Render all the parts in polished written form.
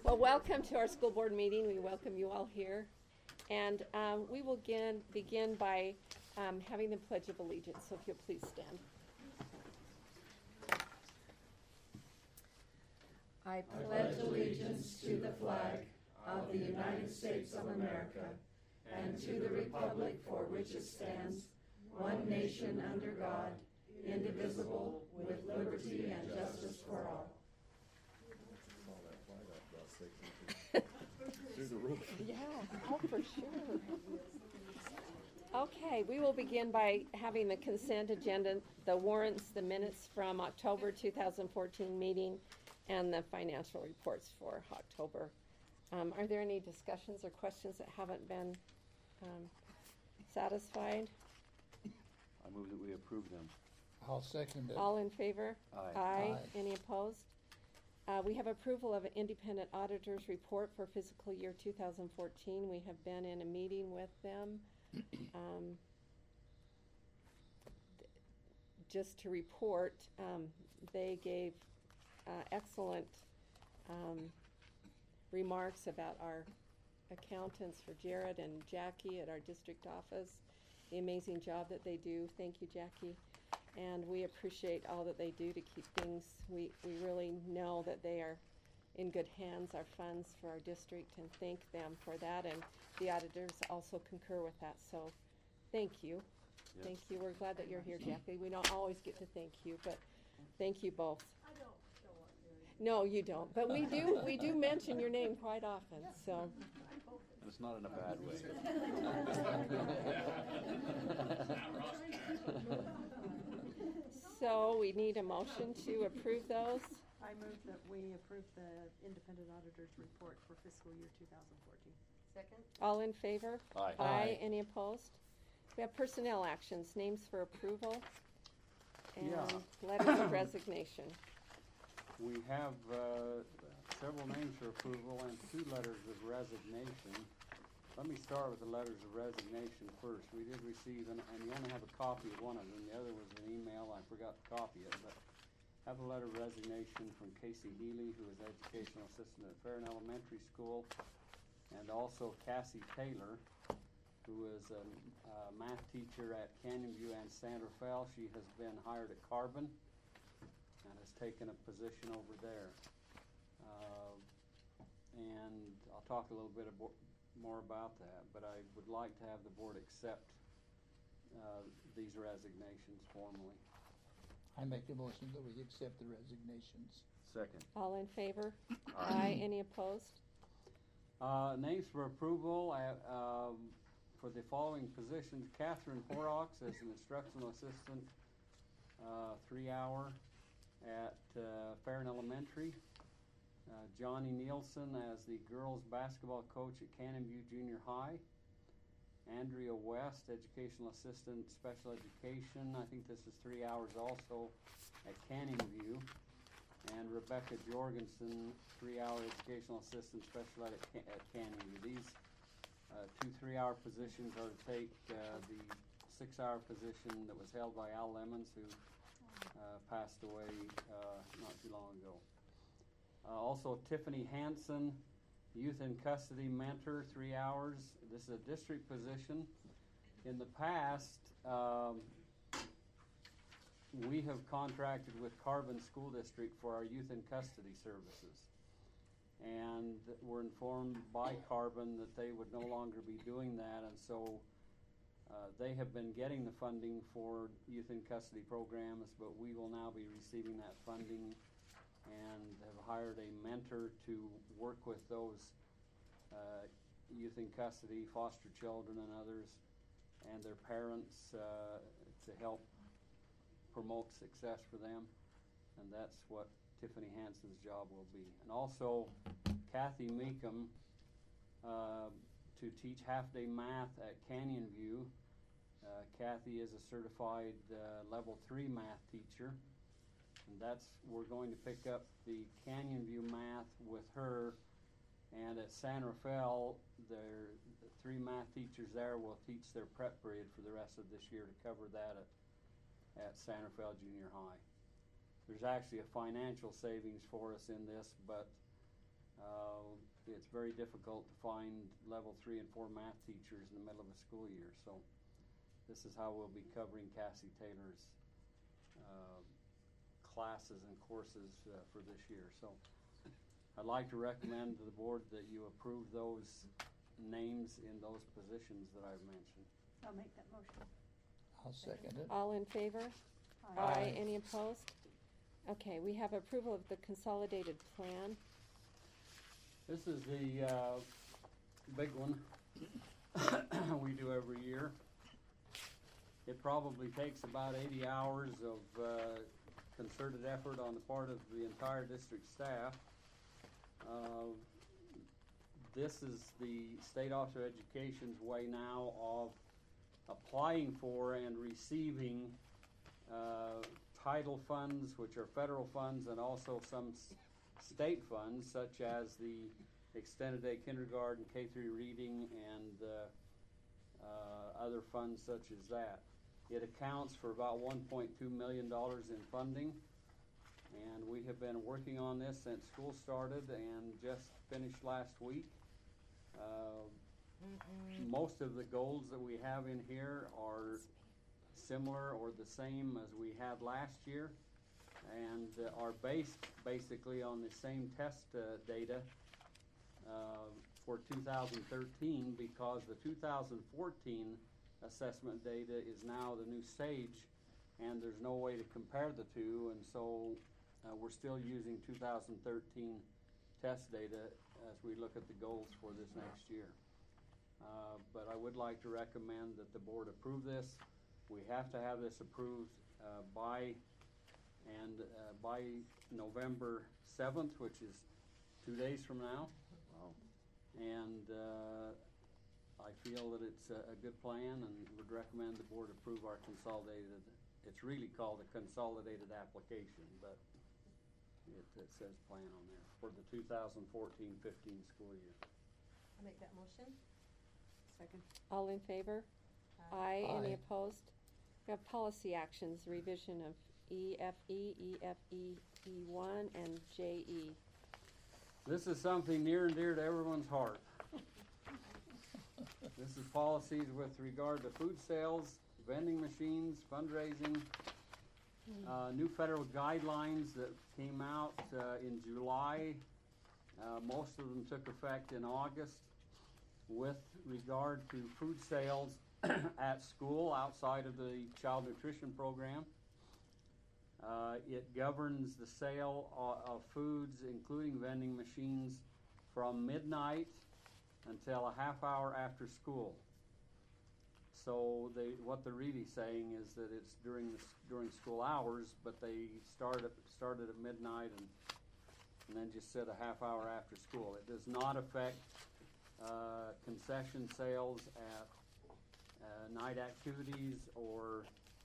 Well, welcome to our school board meeting. We welcome you all here. And we will begin by having the Pledge of Allegiance. So if you'll please stand. I pledge allegiance to the flag of the United States of America and to the republic for which it stands, one nation under God, indivisible, with liberty and justice for all. Through the roof. Yeah, oh, for sure. Okay, we will begin by having the consent agenda, the warrants, the minutes from October 2014 meeting, and the financial reports for October. Are there any discussions or questions that haven't been satisfied? I move that we approve them. I'll second it. All in favor? Aye. Aye. Any opposed? We have approval of an independent auditor's report for fiscal year 2014. We have been in a meeting with them. Just to report, they gave excellent remarks about our accountants for Jared and Jackie at our district office, the amazing job that they do. Thank you, Jackie. And we appreciate all that they do to keep things. We really know that they are in good hands, our funds for our district, and thank them for that. And the auditors also concur with that. So thank you. Yes. Thank you. We're glad that you're here, Jackie. We don't always get to thank you, but thank you both. I don't show up very. No, you don't. But we do mention your name quite often. So It's not in a bad way. so we need a motion to approve those. I move that we approve the independent auditor's report for fiscal year 2014. Second? All in favor? Aye. Aye. Any opposed? We have personnel actions, names for approval, and letters of resignation. We have several names for approval and 2 letters of resignation. Let me start with the letters of resignation first. We did receive, and you only have a copy of one of them. The other was an email. I forgot to copy it, but I have a letter of resignation from Casey Healy, who is educational assistant at Farron Elementary School, and also Cassie Taylor, who is a math teacher at Canyon View and San Rafael. She has been hired at Carbon and has taken a position over there. And I'll talk a little bit more about that, but I would like to have the board accept these resignations formally. I make the motion that we accept the resignations. Second. All in favor? Aye. Any opposed? Names for approval for the following positions: Catherine Horrocks as an instructional assistant, 3 hour at Farron Elementary. Johnny Nielsen as the girls basketball coach at Canyon View Junior High. Andrea West, educational assistant, special education. I think this is 3 hours also at Canyon View. And Rebecca Jorgensen, 3 hour educational assistant, special ed at Canyon View. These 2 3-hour positions are to take the 6-hour position that was held by Al Lemons, who passed away not too long ago. Also, Tiffany Hansen, youth in custody mentor, 3 hours. This is a district position. In the past, we have contracted with Carbon School District for our youth in custody services. And we're informed by Carbon that they would no longer be doing that, and so they have been getting the funding for youth in custody programs, but we will now be receiving that funding and have hired a mentor to work with those youth in custody, foster children and others, and their parents to help promote success for them. And that's what Tiffany Hansen's job will be. And also Kathy Meekum to teach half-day math at Canyon View. Kathy is a certified level 3 math teacher. And we're going to pick up the Canyon View math with her, and at San Rafael, the 3 math teachers there will teach their prep period for the rest of this year to cover that at San Rafael Junior High. There's actually a financial savings for us in this, but it's very difficult to find level 3 and 4 math teachers in the middle of a school year. So this is how we'll be covering Cassie Taylor's classes and courses for this year. So I'd like to recommend to the board that you approve those names in those positions that I've mentioned. I'll make that motion. I'll second it. All in favor? Aye. Any opposed? Okay, we have approval of the consolidated plan. This is the big one we do every year. It probably takes about 80 hours of concerted effort on the part of the entire district staff. This is the State Office of Education's way now of applying for and receiving title funds, which are federal funds, and also some state funds, such as the extended day kindergarten, K-3 reading, and other funds such as that. It accounts for about $1.2 million in funding, and we have been working on this since school started and just finished last week. Most of the goals that we have in here are similar or the same as we had last year, and are based basically on the same test data for 2013, because the 2014 assessment data is now the new stage, and there's no way to compare the two, and so we're still using 2013 test data as we look at the goals for this next year. But I would like to recommend that the board approve this. We have to have this approved by November 7th, which is 2 days from now. Wow. And I feel that it's a good plan, and would recommend the board approve our consolidated, it's really called a consolidated application, but it says plan on there for the 2014-15 school year. I'll make that motion. Second. All in favor? Aye. Any Aye. opposed? We have policy actions, revision of EFE, EFE, E1, and JE. This is something near and dear to everyone's heart. This is policies with regard to food sales, vending machines, fundraising, new federal guidelines that came out in July. Most of them took effect in August with regard to food sales at school outside of the child nutrition program. It governs the sale of foods, including vending machines, from midnight until a half hour after school. So what they're really saying is that it's during school hours, but they started at midnight and then just said a half hour after school. It does not affect concession sales at night activities or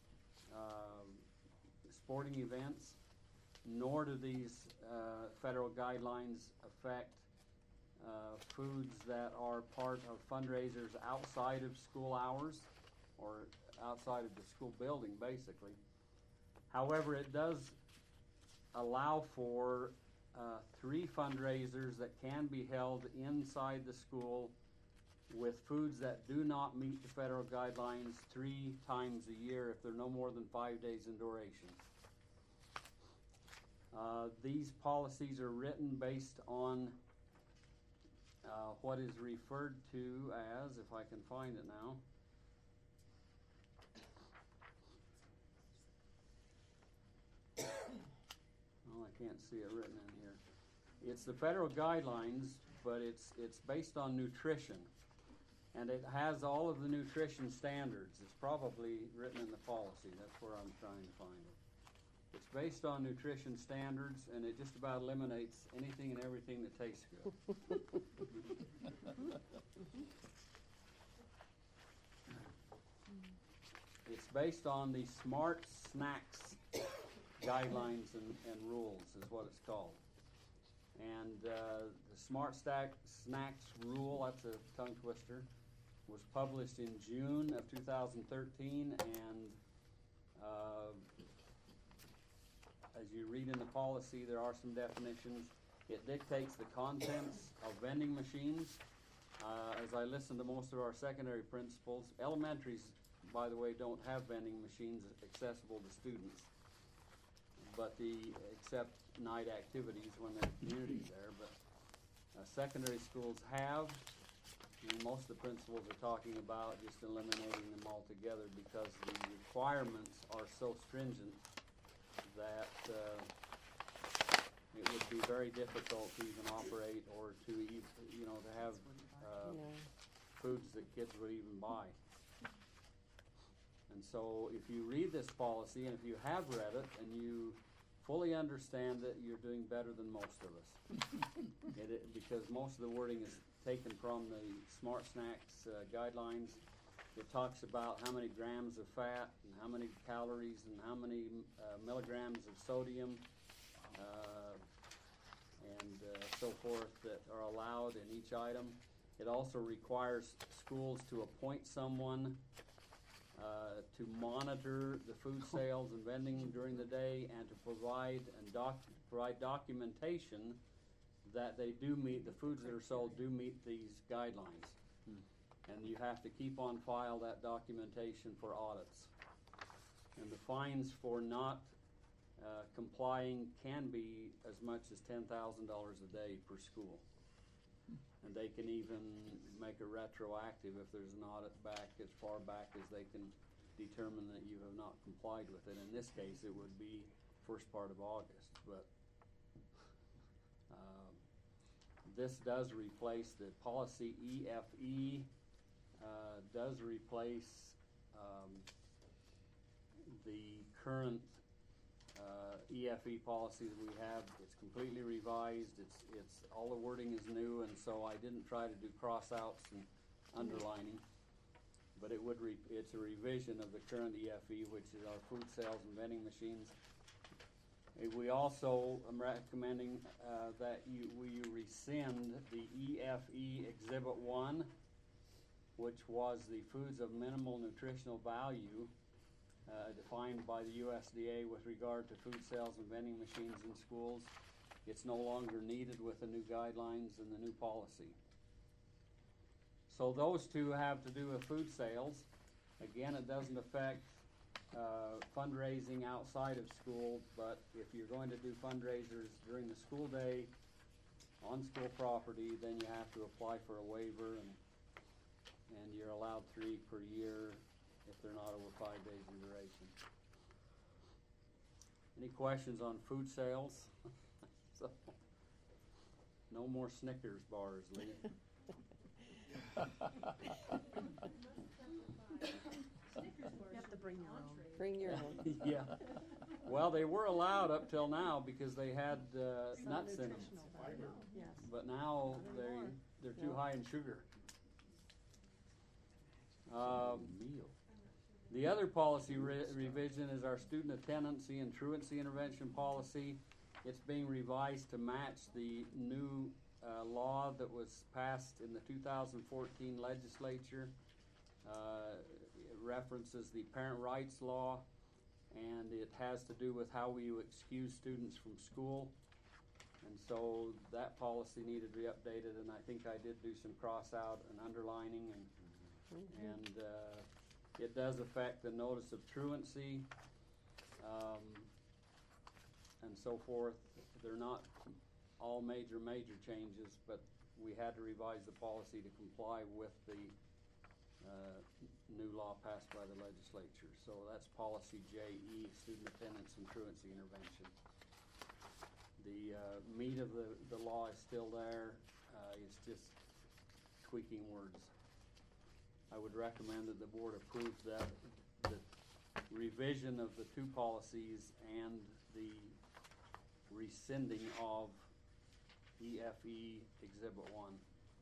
sporting events, nor do these federal guidelines affect foods that are part of fundraisers outside of school hours or outside of the school building, basically. However, it does allow for 3 fundraisers that can be held inside the school with foods that do not meet the federal guidelines 3 times a year if they're no more than 5 days in duration. These policies are written based on what is referred to as, if I can find it now, oh, I can't see it written in here. It's the federal guidelines, but it's based on nutrition, and it has all of the nutrition standards. It's probably written in the policy. That's where I'm trying to find it. It's based on nutrition standards, and it just about eliminates anything and everything that tastes good. It's based on the Smart Snacks guidelines and rules is what it's called. And the Smart Snacks rule, that's a tongue twister, was published in June of 2013, and as you read in the policy, there are some definitions. It dictates the contents of vending machines. As I listen to most of our secondary principals, elementaries, by the way, don't have vending machines accessible to students, but except night activities when there's community there. But secondary schools have, and most of the principals are talking about just eliminating them altogether because the requirements are so stringent that it would be very difficult to even operate or to to have No. foods that kids would even buy. And so if you read this policy, and if you have read it, and you fully understand it, you're doing better than most of us. Because most of the wording is taken from the Smart Snacks guidelines. It talks about how many grams of fat, and how many calories, and how many milligrams of sodium, and so forth that are allowed in each item. It also requires schools to appoint someone to monitor the food sales and vending during the day, and to provide documentation that they do meet, the foods that are sold do meet these guidelines. And you have to keep on file that documentation for audits. And the fines for not complying can be as much as $10,000 a day per school. And they can even make it retroactive if there's an audit back as far back as they can determine that you have not complied with it. In this case, it would be first part of August. But this does replace the policy EFE, does replace the current EFE policy that we have. It's completely revised. It's all the wording is new, and so I didn't try to do cross-outs and underlining. But it's a revision of the current EFE, which is our food sales and vending machines. We also am recommending that you rescind the EFE Exhibit 1, which was the foods of minimal nutritional value defined by the USDA with regard to food sales and vending machines in schools. It's no longer needed with the new guidelines and the new policy. So those two have to do with food sales. Again, it doesn't affect fundraising outside of school, but if you're going to do fundraisers during the school day on school property, then you have to apply for a waiver, and you're allowed 3 per year if they're not over 5 days in duration. Any questions on food sales? So, no more Snickers bars, Lee. You have to bring your own. Bring your own. Yeah. Well, they were allowed up till now because they had nuts in them. Nutritional value, yes. But now Not anymore. they're too No. high in sugar. The other policy revision is our student attendancy and truancy intervention policy. It's being revised to match the new law that was passed in the 2014 legislature. It references the parent rights law, and it has to do with how we excuse students from school. And so that policy needed to be updated, and I think I did do some cross out and underlining, and it does affect the notice of truancy and so forth. They're not all major changes, but we had to revise the policy to comply with the new law passed by the legislature. So that's policy JE, student attendance and truancy intervention. The meat of the law is still there. It's just tweaking words. I would recommend that the board approve the revision of the two policies and the rescinding of EFE Exhibit 1.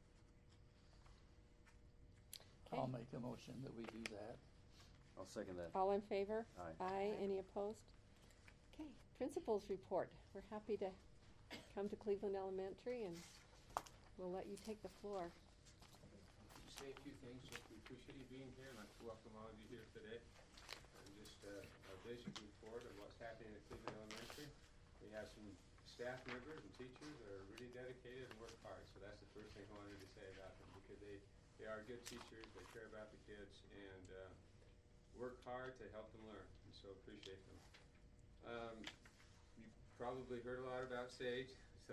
I'll make a motion that we do that. I'll second that. All in favor? Aye. Aye. Any opposed? Okay, principals report. We're happy to come to Cleveland Elementary, and we'll let you take the floor. Say a few things. Just we appreciate you being here, and I'd like to welcome all of you here today. And just a basic report of what's happening at Cleveland Elementary. We have some staff members and teachers are really dedicated and work hard. So that's the first thing I wanted to say about them, because they are good teachers, they care about the kids, and work hard to help them learn, and so appreciate them. You probably heard a lot about SAGE, so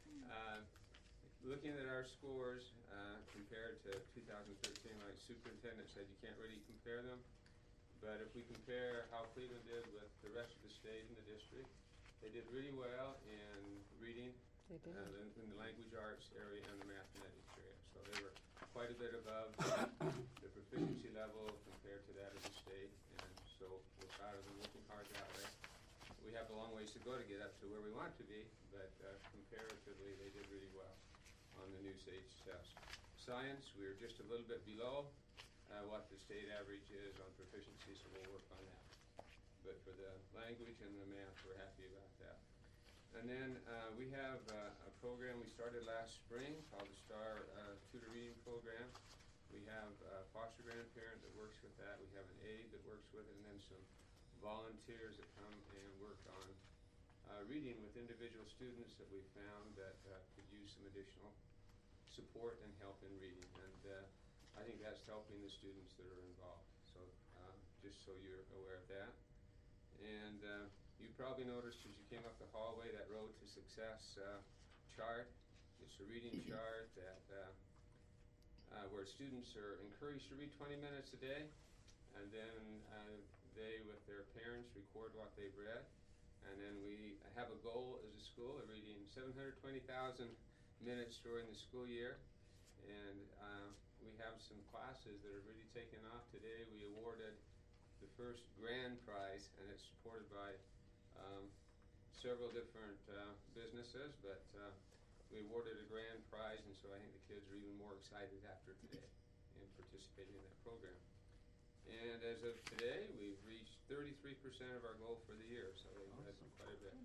looking at our scores compared to 2013, like superintendent said, you can't really compare them. But if we compare how Cleveland did with the rest of the state and the district, they did really well in reading, They did. in the language arts area and the mathematics area. So they were quite a bit above the proficiency level compared to that of the state, and so we're proud of them working hard that way. We have a long ways to go to get up to where we want to be, but comparatively they did really well on the new SAGE test. Science, we were just a little bit below what the state average is on proficiency, so we'll work on that. But for the language and the math, we're happy about that. And then we have a program we started last spring called the STAR Tutor Reading Program. We have a foster grandparent that works with that. We have an aide that works with it, and then some volunteers that come and work on reading with individual students that we found that could use some additional support and help in reading. And I think that's helping the students that are involved. So just so you're aware of that. And you probably noticed as you came up the hallway that Road to Success chart. It's a reading chart that where students are encouraged to read 20 minutes a day, and then they, with their parents, record what they've read. And then we have a goal as a school of reading 720,000 minutes during the school year. And we have some classes that are really taking off. Today we awarded the first grand prize, and it's supported by several different businesses, but we awarded a grand prize, and so I think the kids are even more excited after today in participating in that program. And as of today, we've reached 33% of our goal for the year, so that's quite a bit.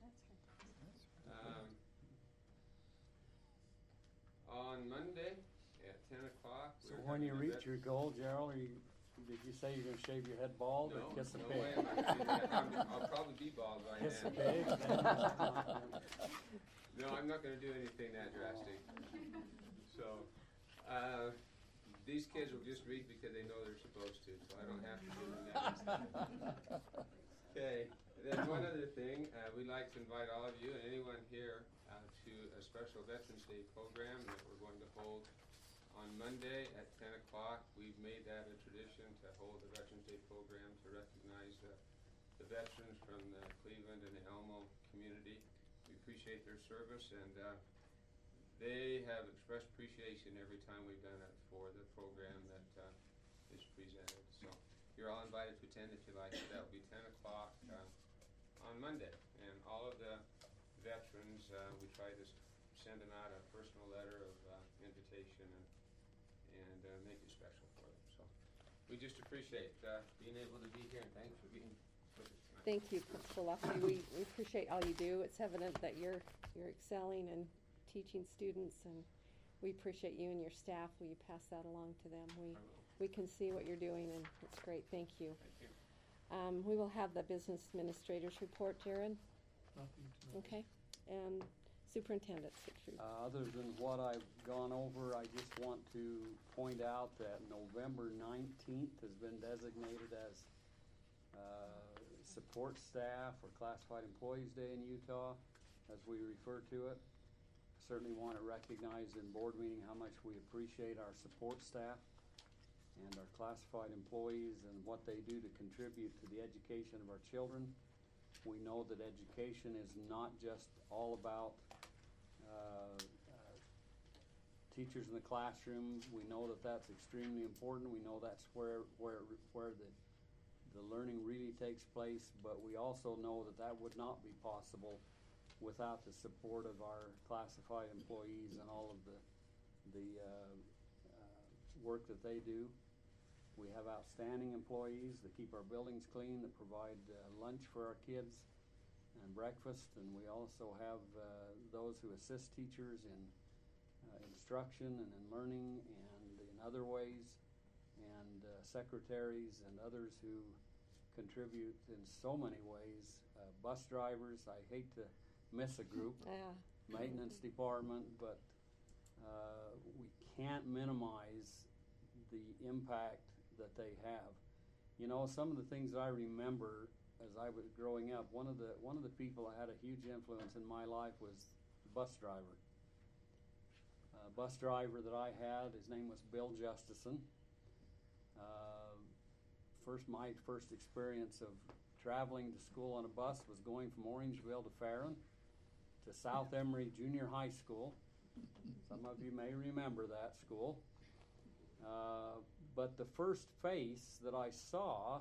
On Monday at 10 o'clock. So when you reach your goal, Gerald, did you say you're gonna shave your head bald or kiss a No pig? way am I gonna do that. I'll probably be bald by Kiss a then. pig? No, I'm not gonna do anything that drastic. So, these kids will just read because they know they're supposed to, so I don't have to do them that. Okay, then one other thing, we'd like to invite all of you and anyone here to a special Veterans Day program that we're going to hold on Monday at 10 o'clock. We've made that a tradition to hold the Veterans Day program to recognize the veterans from the Cleveland and the Elmo community. We appreciate their service, and they have expressed appreciation every time we've done it for the program that is presented. So you're all invited to attend if you like. That will be 10 o'clock on Monday. And all of the veterans, we try to send them out a personal letter of invitation and make it special for them. So we just appreciate being able to be here, and thanks for being with us tonight. Thank you, Principal Luffey. We appreciate all you do. It's evident that you're excelling and teaching students, and we appreciate you and your staff. Will you pass that along to them? We can see what you're doing, and it's great. Thank you. Thank you. We will have the business administrator's report, Jared. Nothing tonight. Okay, and superintendent's report. Other than what I've gone over, I just want to point out that November 19th has been designated as support staff or classified employees day in Utah, as we refer to it. Certainly want to recognize in board meeting how much we appreciate our support staff and our classified employees and what they do to contribute to the education of our children. We know that education is not just all about teachers in the classroom. We know that that's extremely important. We know that's where the learning really takes place, but we also know that that would not be possible without the support of our classified employees and all of the work that they do. We have outstanding employees that keep our buildings clean, that provide lunch for our kids and breakfast, and we also have those who assist teachers in instruction and in learning and in other ways, and secretaries and others who contribute in so many ways. Bus drivers, I hate to miss a group. Maintenance department, but we can't minimize the impact that they have. You know, some of the things I remember as I was growing up, one of the people that had a huge influence in my life was the bus driver. Bus driver that I had, his name was Bill Justison. My first experience of traveling to school on a bus was going from Orangeville to Farron to South Emory Junior High School. Some of you may remember that school. But the first face that I saw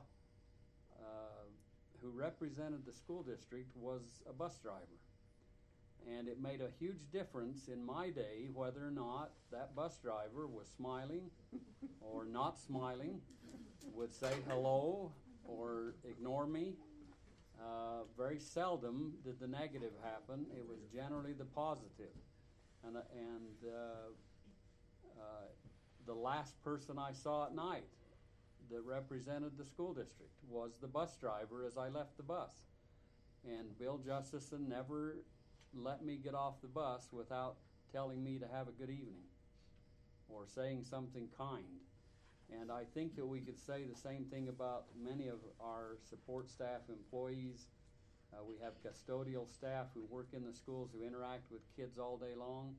who represented the school district was a bus driver. And it made a huge difference in my day whether or not that bus driver was smiling or not smiling, would say hello or ignore me. Very seldom did the negative happen. It was generally the positive. And the last person I saw at night that represented the school district was the bus driver as I left the bus. And Bill Justison never let me get off the bus without telling me to have a good evening or saying something kind. And I think that we could say the same thing about many of our support staff employees. We have custodial staff who work in the schools who interact with kids all day long.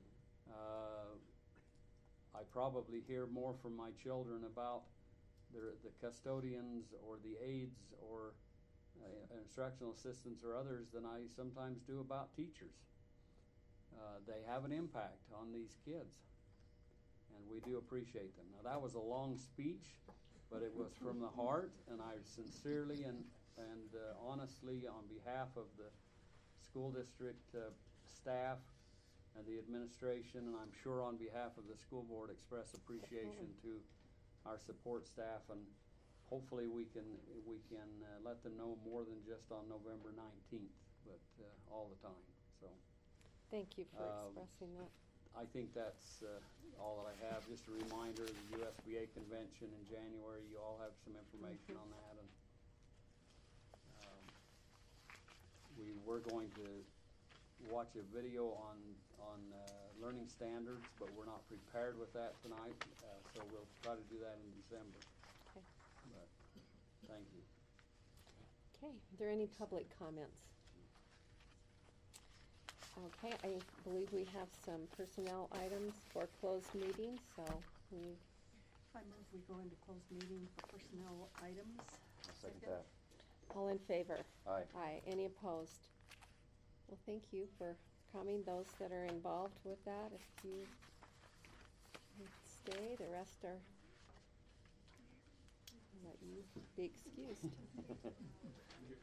I probably hear more from my children about the custodians or the aides or instructional assistants or others than I sometimes do about teachers. They have an impact on these kids, and we do appreciate them. Now, that was a long speech, but it was from the heart, and I sincerely and honestly, on behalf of the school district staff and the administration, and I'm sure on behalf of the school board, express appreciation to our support staff, and hopefully we can let them know more than just on November 19th, but all the time. So Thank you for expressing that. I think that's all that I have. Just a reminder, the USBA convention in January, you all have some information on that. And we were going to watch a video on learning standards, but we're not prepared with that tonight, so we'll try to do that in December. Okay. But thank you. Okay, are there any public comments? Okay, I believe we have some personnel items for closed meetings, so I move we go into closed meeting for personnel items. I'll second that. all in favor? Aye. Aye. Any opposed? Well, thank you for coming, those that are involved with that. If you stay, the rest are, I'll let you be excused.